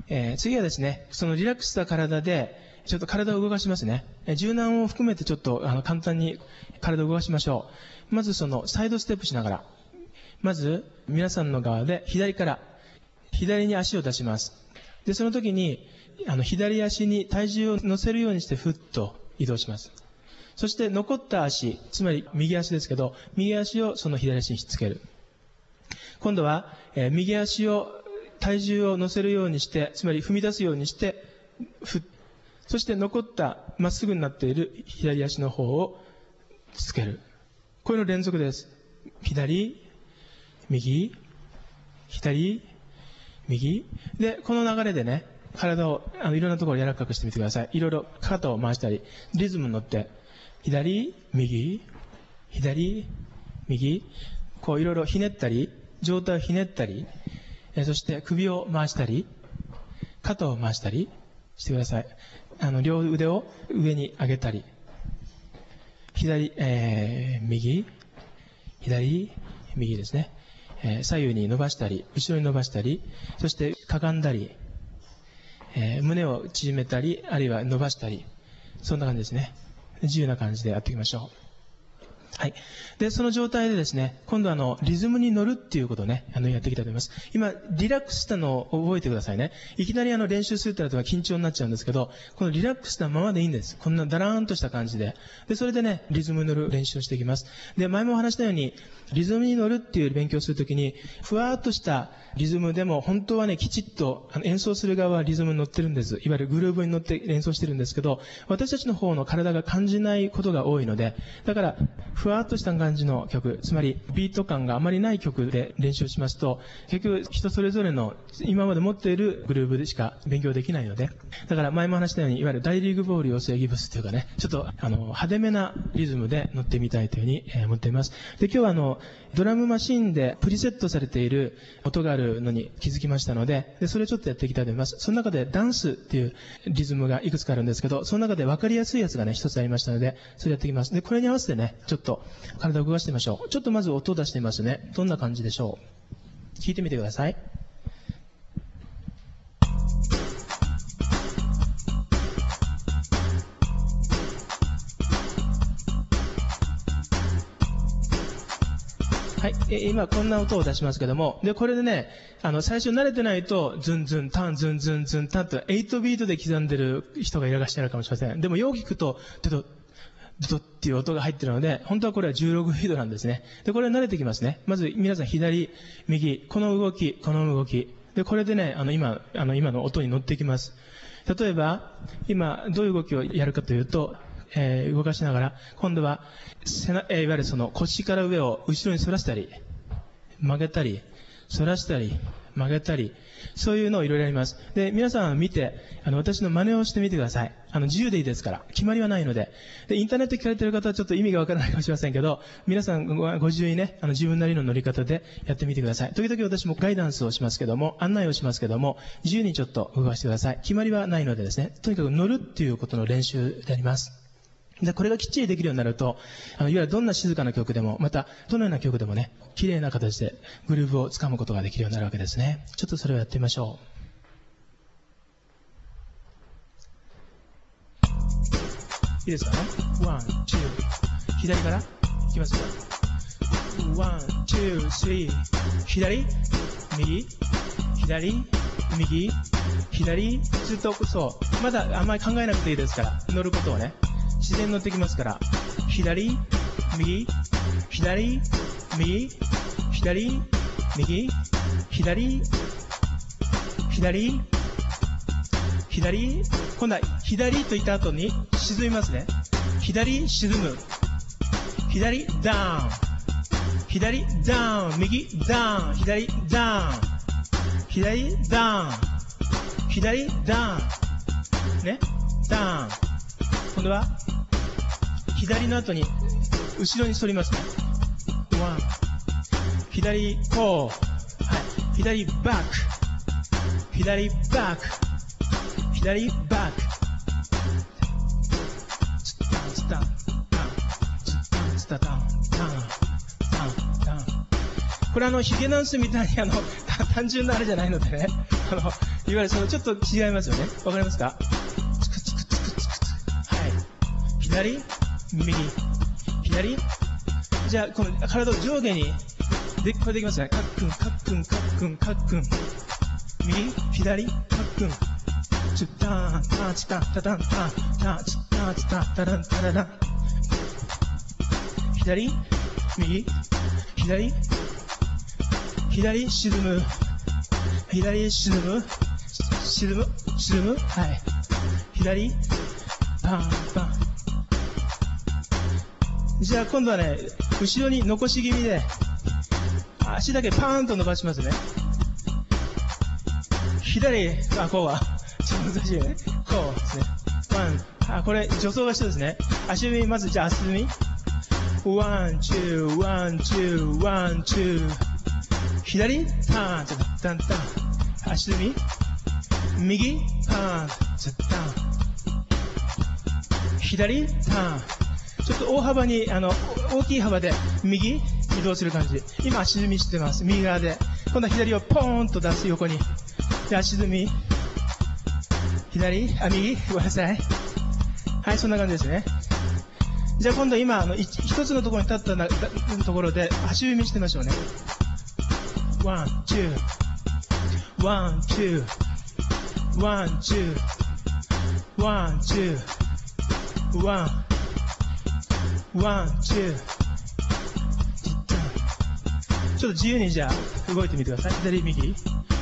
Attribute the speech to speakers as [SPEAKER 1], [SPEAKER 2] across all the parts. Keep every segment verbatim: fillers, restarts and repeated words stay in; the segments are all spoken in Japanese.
[SPEAKER 1] えー、次はですね、そのリラックスした体で、ちょっと体を動かしますね。えー、柔軟を含めてちょっとあの簡単に体を動かしましょう。まずそのサイドステップしながら、まず皆さんの側で左から、左に足を出します。で、その時に、あの左足に体重を乗せるようにしてふっと移動します。そして残った足、つまり右足ですけど、右足をその左足にひっつける。今度は、えー、右足を体重を乗せるようにして、つまり踏み出すようにして、ふっ、そして残ったまっすぐになっている左足の方をつける。これの連続です。左、右、左、右。で、この流れでね、体をあのいろんなところを柔らかくしてみてください。いろいろ肩を回したり、リズムに乗って、左、右、左、右、こういろいろひねったり、上体をひねったり、えそして首を回したり、肩を回したりしてください。あの両腕を上に上げたり、左、えー、右、左、右ですね、えー、左右に伸ばしたり、後ろに伸ばしたり、そしてかがんだり、えー、胸を縮めたり、あるいは伸ばしたり、そんな感じですね。自由な感じでやっていきましょう。はい。で、その状態でですね、今度はあの、リズムに乗るっていうことをね、あの、やっていきたいと思います。今、リラックスしたのを覚えてくださいね。いきなりあの、練習するってなると緊張になっちゃうんですけど、このリラックスしたままでいいんです。こんなダラーンとした感じで。で、それでね、リズムに乗る練習をしていきます。で、前もお話したように、リズムに乗るっていう勉強をするときに、ふわーっとしたリズムでも、本当はね、きちっとあの演奏する側はリズムに乗ってるんです。いわゆるグルーブに乗って演奏してるんですけど、私たちの方の体が感じないことが多いので、だから、ふわーっとした感じの曲、つまりビート感があまりない曲で練習しますと、結局人それぞれの今まで持っているグルーブでしか勉強できないので、だから前も話したように、いわゆる大リーグボール養成ギブスというかね、ちょっとあの派手めなリズムで乗ってみたいというふうに思っています。で、今日はあのドラムマシンでプリセットされている音があるのに気づきましたので、でそれをちょっとやっていきたいと思います。その中でダンスっていうリズムがいくつかあるんですけど、その中で分かりやすいやつがね、一つありましたので、それやっていきます。で、これに合わせてね、ちょっと体を動かしてみましょう。ちょっとまず音を出してみますね。どんな感じでしょう。聞いてみてください。はい、え今こんな音を出しますけども、でこれでね、あの最初慣れてないとズンズンタンズンズンズンタンとはちビートで刻んでる人がいらっしゃるかもしれません。でもよく聞くとドドドドっていう音が入ってるので、本当はこれはじゅうろくビートなんですね。でこれ慣れてきますね。まず皆さん左右、この動きこの動きで、これでね、あの今あの今の音に乗っていきます。例えば今どういう動きをやるかというと、えー、動かしながら、今度は背な、えー、いわゆるその腰から上を後ろに反らしたり、曲げたり、反らしたり、曲げたり、そういうのをいろいろやります。で、皆さん見て、あの、私の真似をしてみてください。あの、自由でいいですから。決まりはないので。で、インターネット聞かれている方はちょっと意味がわからないかもしれませんけど、皆さんご、ご自由にね、あの、自分なりの乗り方でやってみてください。時々私もガイダンスをしますけども、案内をしますけども、自由にちょっと動かしてください。決まりはないのでですね、とにかく乗るっていうことの練習であります。で、これがきっちりできるようになると、あの、いわゆるどんな静かな曲でも、また、どのような曲でもね、綺麗な形でグルーヴをつかむことができるようになるわけですね。ちょっとそれをやってみましょう。いいですかね。ワン、ツー。左からいきますよ。ワン、ツー、スリー。左、右、左、右、左、ずっと、そう。まだあんまり考えなくていいですから、乗ることをね。自然に乗ってきますから、左、右、左、右、左、右、左、左、左、今度は左と言った後に沈みますね。左、沈む。左、ダウン。左、ダウン。右、ダウン。左、ダウン。左、ダウン。左、ダウン。ね。ダウン。今度は左の後に後ろに反りますね。ワン。左、こう。はい。左、バック。左、バック。左、バック。スタン、スタン、タン。スタン、スタン、タン、タン、タン、タン。これあの、ヒゲダンスみたいにあの、単純なあれじゃないのでね。 あの、いわゆるそのちょっと違いますよね。わかりますか？つくつくつくつくつく。はい。左、右、左。じゃあ、この体を上下に、で、これできますね。カックン、カックン、カックン、カックン。右、左、カックン。チュッターン、ターチタタタンター、ターチターチタタランタララン。左、右、左、左、沈む。左、沈む。沈む、沈む。はい。左、パン、パン。じゃあ今度はね、後ろに残し気味で、足だけパーンと伸ばしますね。左、あ、こうは。ちょっと難しいよね。こうですね。ワン。あ、これ、助走が必要ですね。足踏み、まず、じゃあ足踏み。ワン、ツー、ワン、ツー、ワン、ツー。左、ターン、タン、タン。足踏み。右、ターン、タン。左、ターン。ちょっと大幅に、あの、大きい幅で、右、移動する感じ。今、足踏みしてます。右側で。今度は左をポーンと出す横に。で、足踏み。左、あ、右、ごめんなさい。はい、そんな感じですね。じゃあ今度今、あの、一つのところに立ったなところで、足踏みしてみましょうね。ワン、ツー。ワン、ツー。ワン、ツー。ワン、ツー。ワン。ワン、ツー。ちょっと自由にじゃあ、動いてみてください。左、右。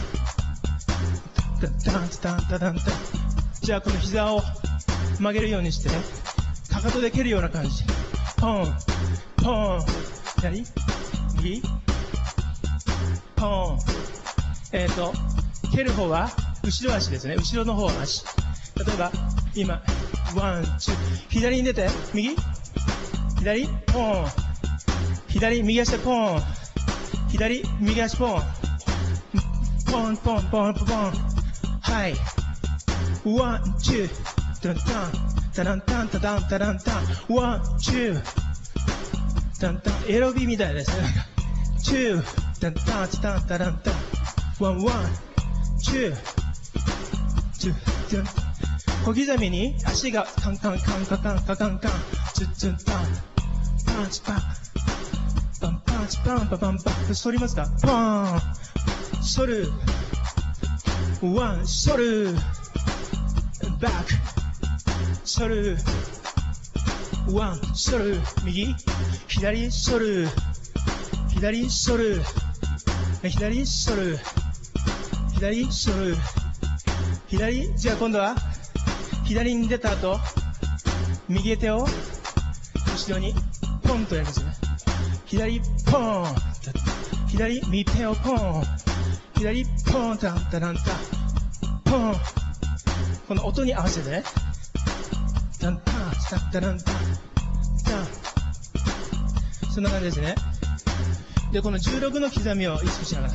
[SPEAKER 1] タンタンタンタンタン。じゃあこの膝を曲げるようにしてね、かかとで蹴るような感じ。ポン、ポン、左、右、ポン。えっと、蹴る方は後ろ足ですね。後ろの方の足。例えば、今、ワン、ツー、左に出て、右、左、ポン、左、右足でポン、左、右足ポン、ポン、ポン、ポン、ポン、ポン。はい。ワン、ツー、タランタン、タランタン、タランタランタン、ワン、ツー、タンタン、エロビみたいですね。ツー、タンタン、タンタランタン、ワン、ワン、ツー、ツー、ツー、小刻みに足がカンカンカンカンカンカンカンカン、ツンツンタン、パンチパン、パンパンチパンパンパンパン、反りますか？パン、反る。ワン、反る。バック。反る。ワン、反る。右。左、反る。左、反る。左、反る。左、反る。左、じゃあ今度は、左に出た後、右手を、後ろに、ポンとやるんですよね。左、ポン。左、右手をポン。左、ポン、タンタランタン、ポン。この音に合わせてね。タンタン、タンタランタン、タン。そんな感じですね。で、このじゅうろくの刻みを意識しながら。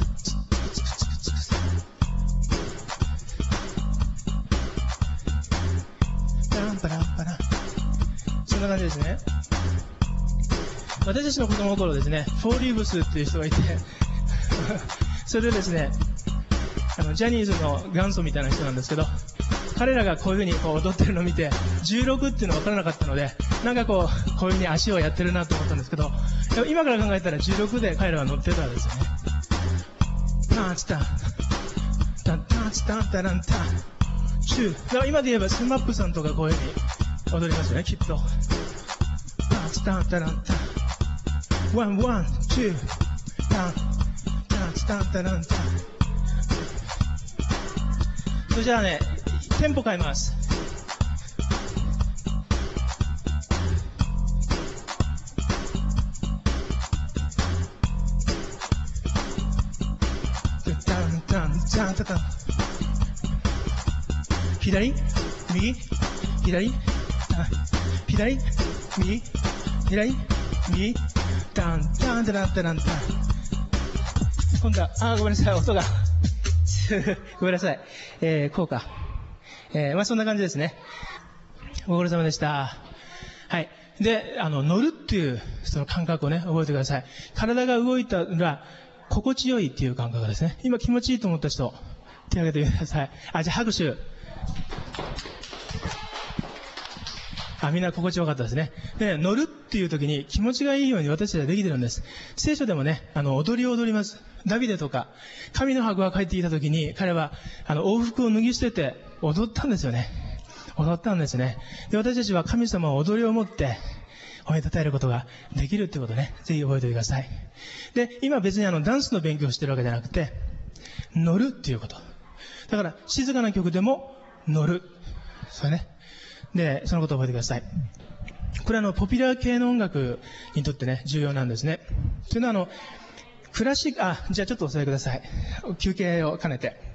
[SPEAKER 1] タンパランパラン。そんな感じですね。私たちの子供の頃ですね、フォーリーブスっていう人がいて、それでですね、あのジャニーズの元祖みたいな人なんですけど、彼らがこういう風にこう踊ってるのを見て、じゅうろくっていうのは分からなかったので、なんかこう、こういう風に足をやってるなと思ったんですけど、でも今から考えたらじゅうろくで彼らは乗ってたんですよね。タンチタン、タンタンチタンタランタン、チュー。だから今で言えばスマップさんとかこういう風に踊りますよね、きっと。タンチタンタランタン、ワンワン、ツー、タン、タンチタンタランタン。それじゃあね、テンポ変えます。タンタンタンタンタン。左、右、左、左、右、左、右、タンタンタランタランタン。今度は、あーごめんなさい、音が。ごめんなさい。えー、こうか。えー、まあそんな感じですね。ご苦労様でした。はい。で、あの、乗るっていう、その感覚をね、覚えてください。体が動いたら、心地よいっていう感覚ですね。今気持ちいいと思った人、 手を挙げてください。あ、じゃあ拍手。あ、みんな心地よかったですね。で、乗るっていう時に気持ちがいいように私たちはできてるんです。聖書でもね、あの、踊りを踊ります。ダビデとか、神の箱が帰ってきた時に、彼は、あの、往復を脱ぎ捨てて踊ったんですよね。踊ったんですね。で、私たちは神様を踊りを持って、褒めたたえることができるってことね。ぜひ覚えておいてください。で、今別にあの、ダンスの勉強をしてるわけじゃなくて、乗るっていうこと。だから、静かな曲でも乗る。それね。で、そのことを覚えてください。これはあの、ポピュラー系の音楽にとってね、重要なんですね。というのはあの、クラシック、あ、じゃあちょっとお伝えください。休憩を兼ねて。